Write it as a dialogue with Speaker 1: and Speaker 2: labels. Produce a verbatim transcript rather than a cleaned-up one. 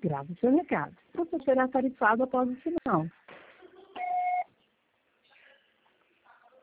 Speaker 1: Grave o seu recado. Você será tarifado após o sinal.